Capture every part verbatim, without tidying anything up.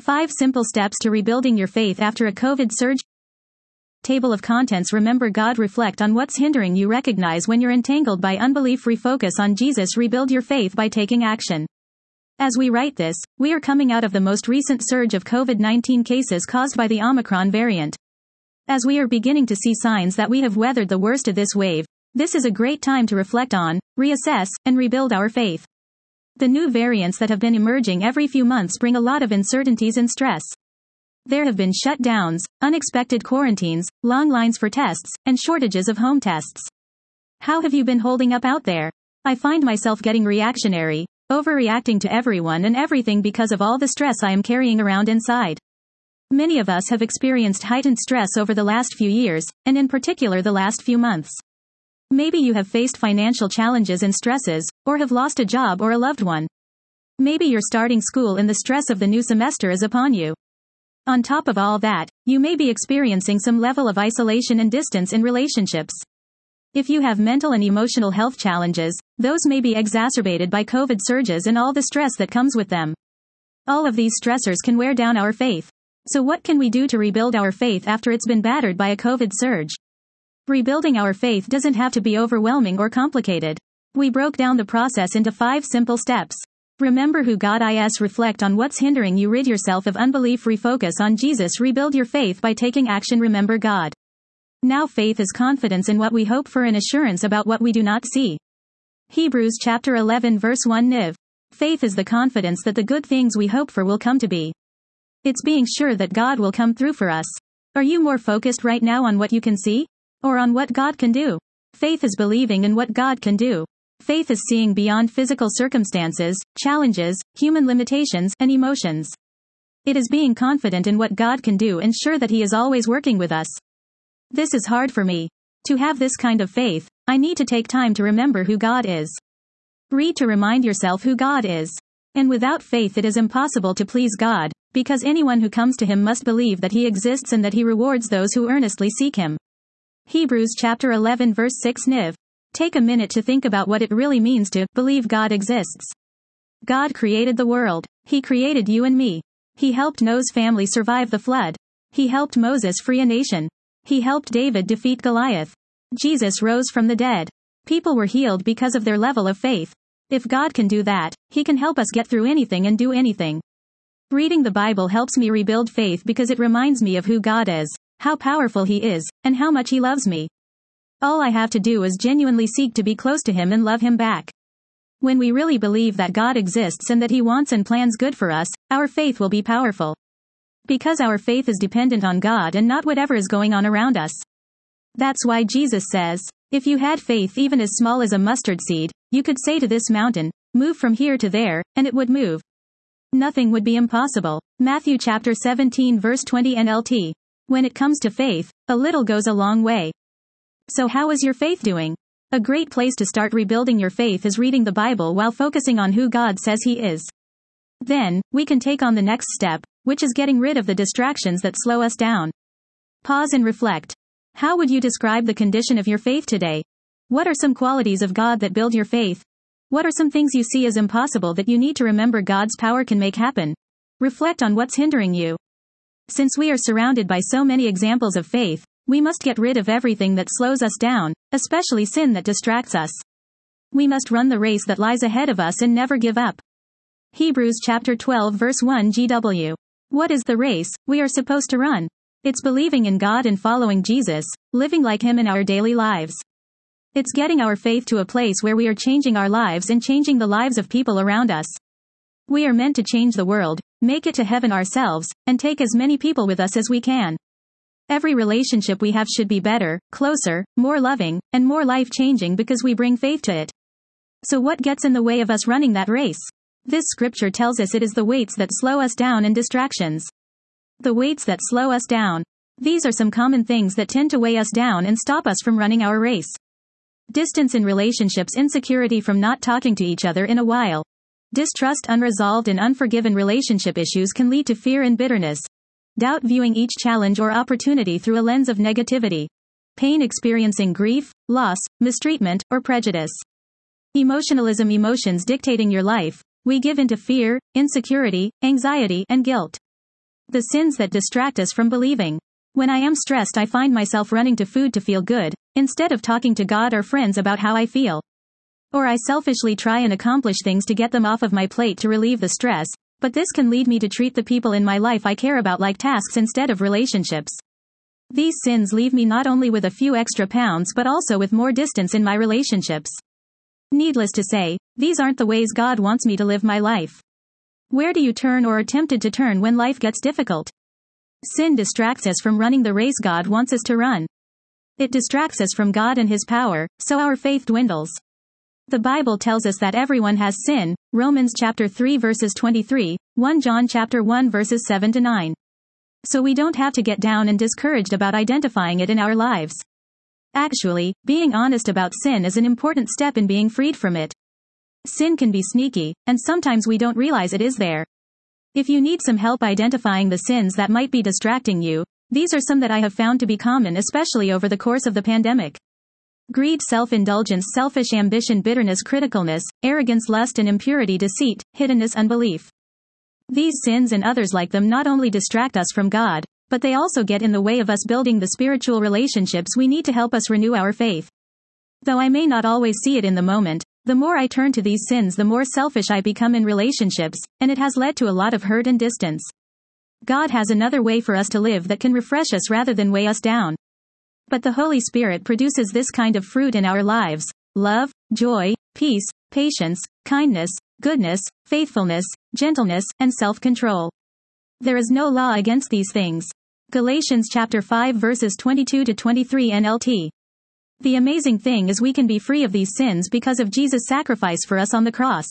five Simple Steps to Rebuilding Your Faith After a COVID Surge. Table of Contents. Remember God. Reflect on what's hindering you. Recognize when you're entangled by unbelief. Refocus on Jesus. Rebuild your faith by taking action. As we write this, we are coming out of the most recent surge of COVID nineteen cases caused by the Omicron variant. As we are beginning to see signs that we have weathered the worst of this wave, this is a great time to reflect on, reassess, and rebuild our faith. The new variants that have been emerging every few months bring a lot of uncertainties and stress. There have been shutdowns, unexpected quarantines, long lines for tests, and shortages of home tests. How have you been holding up out there? I find myself getting reactionary, overreacting to everyone and everything because of all the stress I am carrying around inside. Many of us have experienced heightened stress over the last few years, and in particular the last few months. Maybe you have faced financial challenges and stresses, or have lost a job or a loved one. Maybe you're starting school and the stress of the new semester is upon you. On top of all that, you may be experiencing some level of isolation and distance in relationships. If you have mental and emotional health challenges, those may be exacerbated by COVID surges and all the stress that comes with them. All of these stressors can wear down our faith. So what can we do to rebuild our faith after it's been battered by a COVID surge? Rebuilding our faith doesn't have to be overwhelming or complicated. We broke down the process into five simple steps. Remember who God is. Reflect on what's hindering you. Rid yourself of unbelief. Refocus on Jesus. Rebuild your faith by taking action. Remember God. Now faith is confidence in what we hope for and assurance about what we do not see. Hebrews chapter eleven verse one Niv. Faith is the confidence that the good things we hope for will come to be. It's being sure that God will come through for us. Are you more focused right now on what you can see? Or on what God can do? Faith is believing in what God can do. Faith is seeing beyond physical circumstances, challenges, human limitations, and emotions. It is being confident in what God can do and sure that He is always working with us. This is hard for me. To have this kind of faith, I need to take time to remember who God is. Read to remind yourself who God is. And without faith it is impossible to please God, because anyone who comes to Him must believe that He exists and that He rewards those who earnestly seek Him. Hebrews chapter eleven verse six Niv. Take a minute to think about what it really means to believe God exists. God created the world. He created you and me. He helped Noah's family survive the flood. He helped Moses free a nation. He helped David defeat Goliath. Jesus rose from the dead. People were healed because of their level of faith. If God can do that, He can help us get through anything and do anything. Reading the Bible helps me rebuild faith because it reminds me of who God is, how powerful He is, and how much He loves me. All I have to do is genuinely seek to be close to Him and love Him back. When we really believe that God exists and that He wants and plans good for us, our faith will be powerful. Because our faith is dependent on God and not whatever is going on around us. That's why Jesus says, if you had faith even as small as a mustard seed, you could say to this mountain, move from here to there, and it would move. Nothing would be impossible. Matthew chapter seventeen verse twenty N L T. When it comes to faith, a little goes a long way. So how is your faith doing? A great place to start rebuilding your faith is reading the Bible while focusing on who God says He is. Then, we can take on the next step, which is getting rid of the distractions that slow us down. Pause and reflect. How would you describe the condition of your faith today? What are some qualities of God that build your faith? What are some things you see as impossible that you need to remember God's power can make happen? Reflect on what's hindering you. Since we are surrounded by so many examples of faith, we must get rid of everything that slows us down, especially sin that distracts us. We must run the race that lies ahead of us and never give up. Hebrews chapter twelve verse one G W. What is the race we are supposed to run? It's believing in God and following Jesus, living like Him in our daily lives. It's getting our faith to a place where we are changing our lives and changing the lives of people around us. We are meant to change the world, make it to heaven ourselves, and take as many people with us as we can. Every relationship we have should be better, closer, more loving, and more life-changing because we bring faith to it. So what gets in the way of us running that race? This scripture tells us it is the weights that slow us down and distractions. The weights that slow us down. These are some common things that tend to weigh us down and stop us from running our race. Distance in relationships, insecurity from not talking to each other in a while. Distrust, unresolved and unforgiven relationship issues can lead to fear and bitterness. Doubt, viewing each challenge or opportunity through a lens of negativity. Pain, experiencing grief, loss, mistreatment, or prejudice. Emotionalism, emotions dictating your life. We give into fear, insecurity, anxiety, and guilt. The sins that distract us from believing. When I am stressed, I find myself running to food to feel good, instead of talking to God or friends about how I feel. Or I selfishly try and accomplish things to get them off of my plate to relieve the stress, but this can lead me to treat the people in my life I care about like tasks instead of relationships. These sins leave me not only with a few extra pounds but also with more distance in my relationships. Needless to say, these aren't the ways God wants me to live my life. Where do you turn or are tempted to turn when life gets difficult? Sin distracts us from running the race God wants us to run. It distracts us from God and His power, so our faith dwindles. The Bible tells us that everyone has sin, Romans chapter three verses twenty-three, First John chapter one verses seven to nine. So we don't have to get down and discouraged about identifying it in our lives. Actually, being honest about sin is an important step in being freed from it. Sin can be sneaky, and sometimes we don't realize it is there. If you need some help identifying the sins that might be distracting you, these are some that I have found to be common, especially over the course of the pandemic. Greed, self-indulgence, selfish ambition, bitterness, criticalness, arrogance, lust and impurity, deceit, hiddenness, unbelief. These sins and others like them not only distract us from God, but they also get in the way of us building the spiritual relationships we need to help us renew our faith. Though I may not always see it in the moment, the more I turn to these sins, the more selfish I become in relationships, and it has led to a lot of hurt and distance. God has another way for us to live that can refresh us rather than weigh us down. But the Holy Spirit produces this kind of fruit in our lives: love, joy, peace, patience, kindness, goodness, faithfulness, gentleness, and self-control. There is no law against these things. Galatians chapter five verses twenty-two to twenty-three N L T. The amazing thing is we can be free of these sins because of Jesus' sacrifice for us on the cross.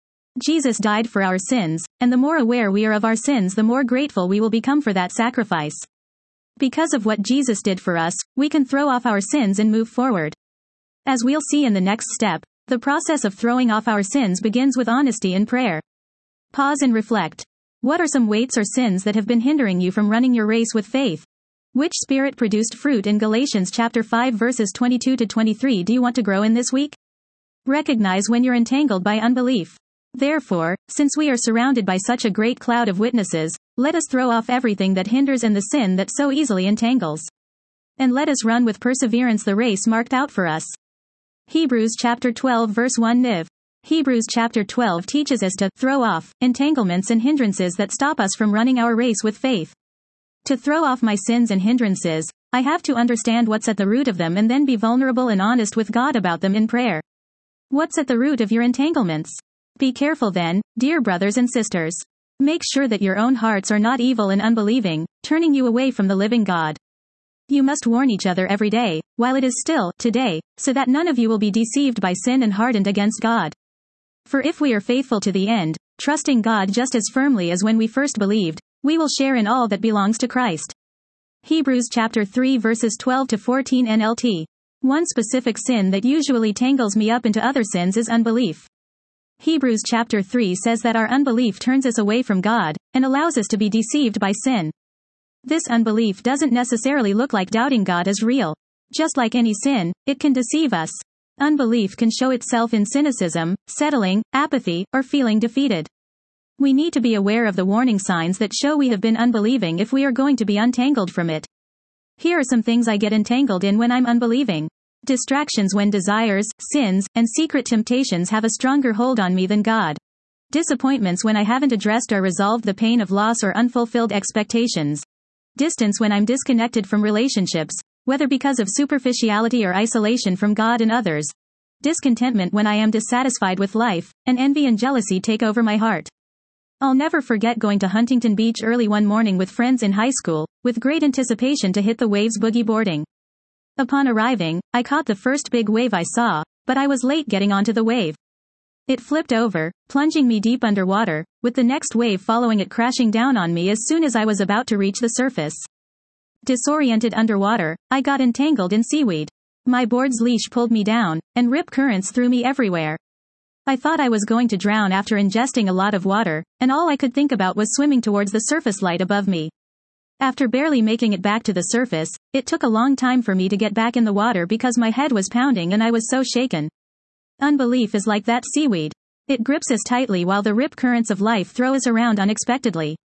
Jesus died for our sins, and the more aware we are of our sins, the more grateful we will become for that sacrifice. Because of what Jesus did for us, we can throw off our sins and move forward. As we'll see in the next step, the process of throwing off our sins begins with honesty in prayer. Pause and reflect. What are some weights or sins that have been hindering you from running your race with faith? Which Spirit-produced fruit in Galatians chapter five verses twenty-two to twenty-three do you want to grow in this week? Recognize when you're entangled by unbelief. Therefore, since we are surrounded by such a great cloud of witnesses, let us throw off everything that hinders and the sin that so easily entangles. And let us run with perseverance the race marked out for us. Hebrews chapter twelve verse one N I V. Hebrews chapter twelve teaches us to throw off entanglements and hindrances that stop us from running our race with faith. To throw off my sins and hindrances, I have to understand what's at the root of them and then be vulnerable and honest with God about them in prayer. What's at the root of your entanglements? Be careful then, dear brothers and sisters. Make sure that your own hearts are not evil and unbelieving, turning you away from the living God. You must warn each other every day, while it is still today, so that none of you will be deceived by sin and hardened against God. For if we are faithful to the end, trusting God just as firmly as when we first believed, we will share in all that belongs to Christ. Hebrews chapter three verses twelve to fourteen N L T. One specific sin that usually tangles me up into other sins is unbelief. Hebrews chapter three says that our unbelief turns us away from God, and allows us to be deceived by sin. This unbelief doesn't necessarily look like doubting God is real. Just like any sin, it can deceive us. Unbelief can show itself in cynicism, settling, apathy, or feeling defeated. We need to be aware of the warning signs that show we have been unbelieving if we are going to be untangled from it. Here are some things I get entangled in when I'm unbelieving. Distractions when desires, sins, and secret temptations have a stronger hold on me than God. Disappointments when I haven't addressed or resolved the pain of loss or unfulfilled expectations. Distance when I'm disconnected from relationships, whether because of superficiality or isolation from God and others. Discontentment when I am dissatisfied with life, and envy and jealousy take over my heart. I'll never forget going to Huntington Beach early one morning with friends in high school, with great anticipation to hit the waves boogie boarding. Upon arriving, I caught the first big wave I saw, but I was late getting onto the wave. It flipped over, plunging me deep underwater, with the next wave following it crashing down on me as soon as I was about to reach the surface. Disoriented underwater, I got entangled in seaweed. My board's leash pulled me down, and rip currents threw me everywhere. I thought I was going to drown after ingesting a lot of water, and all I could think about was swimming towards the surface light above me. After barely making it back to the surface, it took a long time for me to get back in the water because my head was pounding and I was so shaken. Unbelief is like that seaweed. It grips us tightly while the rip currents of life throw us around unexpectedly.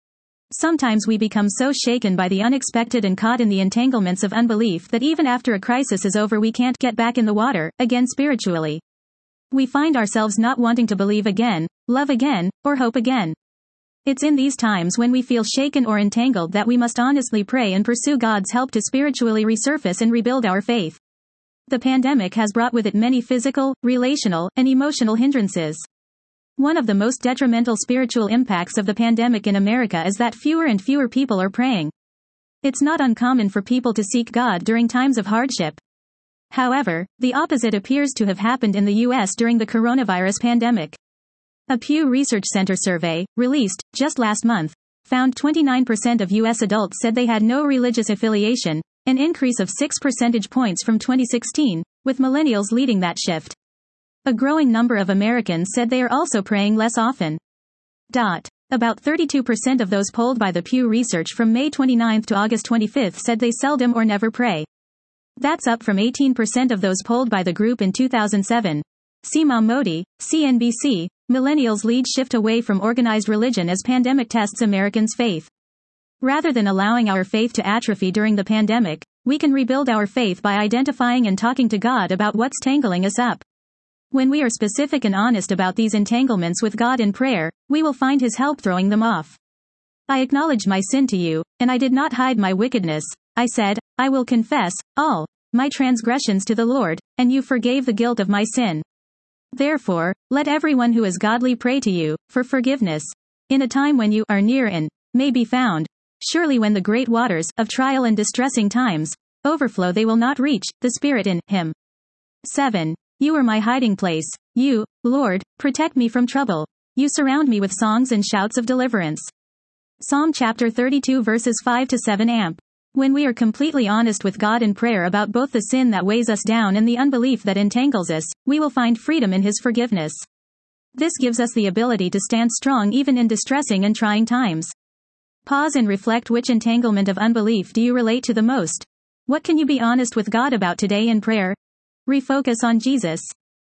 Sometimes we become so shaken by the unexpected and caught in the entanglements of unbelief that even after a crisis is over we can't get back in the water again spiritually. We find ourselves not wanting to believe again, love again, or hope again. It's in these times when we feel shaken or entangled that we must honestly pray and pursue God's help to spiritually resurface and rebuild our faith. The pandemic has brought with it many physical, relational, and emotional hindrances. One of the most detrimental spiritual impacts of the pandemic in America is that fewer and fewer people are praying. It's not uncommon for people to seek God during times of hardship. However, the opposite appears to have happened in the U S during the coronavirus pandemic. A Pew Research Center survey, released just last month, found twenty-nine percent of U S adults said they had no religious affiliation, an increase of six percentage points from twenty sixteen, with millennials leading that shift. A growing number of Americans said they are also praying less often. Dot. About thirty-two percent of those polled by the Pew Research from May twenty-ninth to August twenty-fifth said they seldom or never pray. That's up from eighteen percent of those polled by the group in two thousand seven. Seema Modi, C N B C, Millennials lead shift away from organized religion as pandemic tests Americans' faith. Rather than allowing our faith to atrophy during the pandemic, we can rebuild our faith by identifying and talking to God about what's tangling us up. When we are specific and honest about these entanglements with God in prayer, we will find His help throwing them off. I acknowledged my sin to you, and I did not hide my wickedness. I said, I will confess all my transgressions to the Lord, and you forgave the guilt of my sin. Therefore, let everyone who is godly pray to you for forgiveness. In a time when you are near and may be found, surely when the great waters of trial and distressing times overflow, they will not reach the Spirit in Him. seven. You are my hiding place. You, Lord, protect me from trouble. You surround me with songs and shouts of deliverance. Psalm chapter thirty-two verses five to seven amp. When we are completely honest with God in prayer about both the sin that weighs us down and the unbelief that entangles us, we will find freedom in His forgiveness. This gives us the ability to stand strong even in distressing and trying times. Pause and reflect: which entanglement of unbelief do you relate to the most? What can you be honest with God about today in prayer? Refocus on Jesus.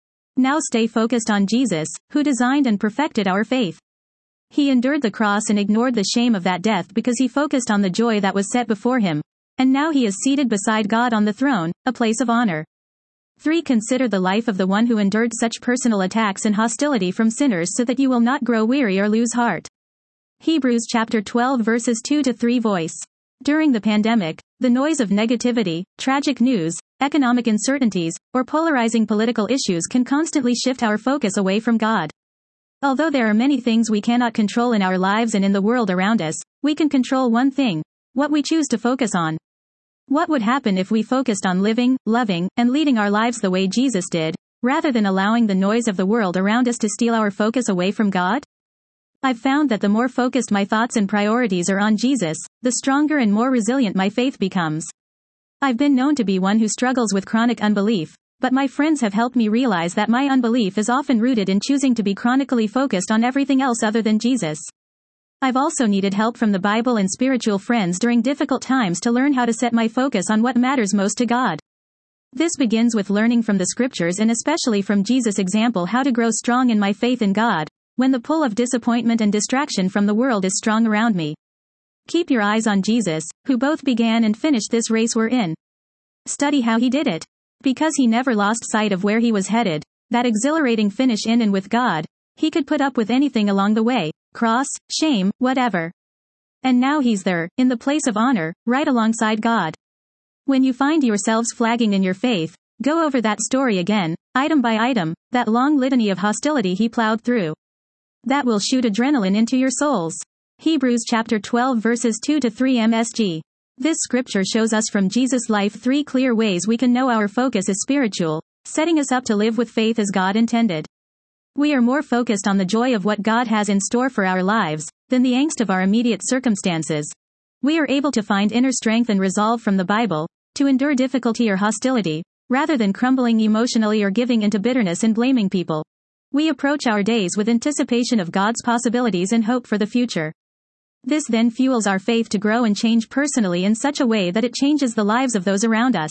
Now stay focused on Jesus, who designed and perfected our faith. He endured the cross and ignored the shame of that death because he focused on the joy that was set before him. And now he is seated beside God on the throne, a place of honor. three. Consider the life of the one who endured such personal attacks and hostility from sinners so that you will not grow weary or lose heart. Hebrews chapter twelve verses two to three voice. During the pandemic, the noise of negativity, tragic news, economic uncertainties, or polarizing political issues can constantly shift our focus away from God. Although there are many things we cannot control in our lives and in the world around us, we can control one thing: what we choose to focus on. What would happen if we focused on living, loving, and leading our lives the way Jesus did, rather than allowing the noise of the world around us to steal our focus away from God? I've found that the more focused my thoughts and priorities are on Jesus, the stronger and more resilient my faith becomes. I've been known to be one who struggles with chronic unbelief, but my friends have helped me realize that my unbelief is often rooted in choosing to be chronically focused on everything else other than Jesus. I've also needed help from the Bible and spiritual friends during difficult times to learn how to set my focus on what matters most to God. This begins with learning from the scriptures and especially from Jesus' example how to grow strong in my faith in God, when the pull of disappointment and distraction from the world is strong around me. Keep your eyes on Jesus, who both began and finished this race we're in. Study how he did it. Because he never lost sight of where he was headed, that exhilarating finish in and with God, he could put up with anything along the way, cross, shame, whatever. And now he's there, in the place of honor, right alongside God. When you find yourselves flagging in your faith, go over that story again, item by item, that long litany of hostility he plowed through. That will shoot adrenaline into your souls. Hebrews chapter twelve verses two to three M S G. This scripture shows us from Jesus' life three clear ways we can know our focus is spiritual, setting us up to live with faith as God intended. We are more focused on the joy of what God has in store for our lives, than the angst of our immediate circumstances. We are able to find inner strength and resolve from the Bible, to endure difficulty or hostility, rather than crumbling emotionally or giving into bitterness and blaming people. We approach our days with anticipation of God's possibilities and hope for the future. This then fuels our faith to grow and change personally in such a way that it changes the lives of those around us.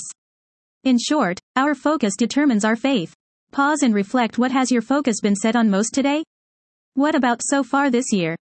In short, our focus determines our faith. Pause and reflect: what has your focus been set on most today? What about so far this year?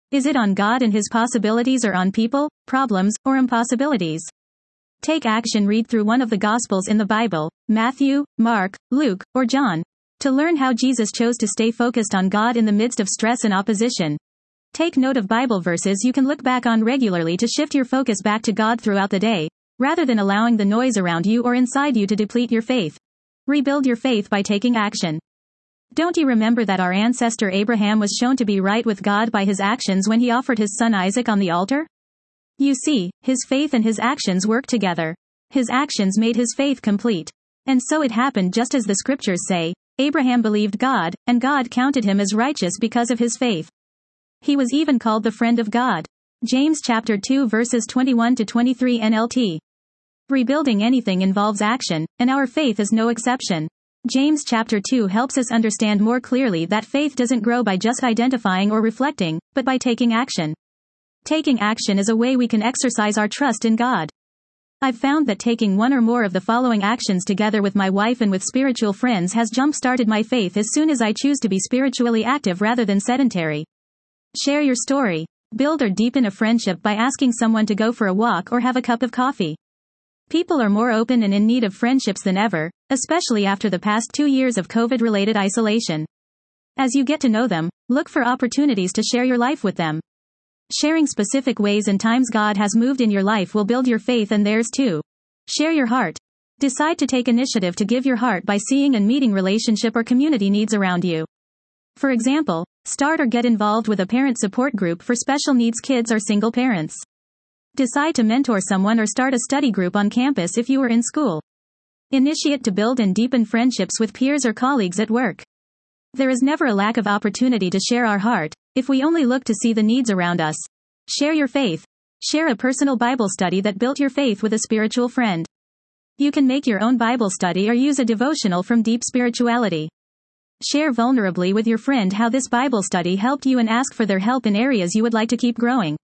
Is it on God and His possibilities, or on people, problems, or impossibilities? Take action. Read through one of the Gospels in the Bible, Matthew, Mark, Luke, or John, to learn how Jesus chose to stay focused on God in the midst of stress and opposition. Take note of Bible verses you can look back on regularly to shift your focus back to God throughout the day, rather than allowing the noise around you or inside you to deplete your faith. Rebuild your faith by taking action. Don't you remember that our ancestor Abraham was shown to be right with God by his actions when he offered his son Isaac on the altar? You see, his faith and his actions worked together. His actions made his faith complete. And so it happened just as the scriptures say, Abraham believed God, and God counted him as righteous because of his faith. He was even called the friend of God. James chapter two verses twenty-one to twenty-three N L T. Rebuilding anything involves action, and our faith is no exception. James chapter two helps us understand more clearly that faith doesn't grow by just identifying or reflecting, but by taking action. Taking action is a way we can exercise our trust in God. I've found that taking one or more of the following actions together with my wife and with spiritual friends has jump-started my faith as soon as I choose to be spiritually active rather than sedentary. Share your story. Build or deepen a friendship by asking someone to go for a walk or have a cup of coffee. People are more open and in need of friendships than ever, especially after the past two years of COVID-related isolation. As you get to know them, look for opportunities to share your life with them. Sharing specific ways and times God has moved in your life will build your faith and theirs too. Share your heart. Decide to take initiative to give your heart by seeing and meeting relationship or community needs around you. For example, start or get involved with a parent support group for special needs kids or single parents. Decide to mentor someone or start a study group on campus if you are in school. Initiate to build and deepen friendships with peers or colleagues at work. There is never a lack of opportunity to share our heart, if we only look to see the needs around us. Share your faith. Share a personal Bible study that built your faith with a spiritual friend. You can make your own Bible study or use a devotional from Deep Spirituality. Share vulnerably with your friend how this Bible study helped you and ask for their help in areas you would like to keep growing.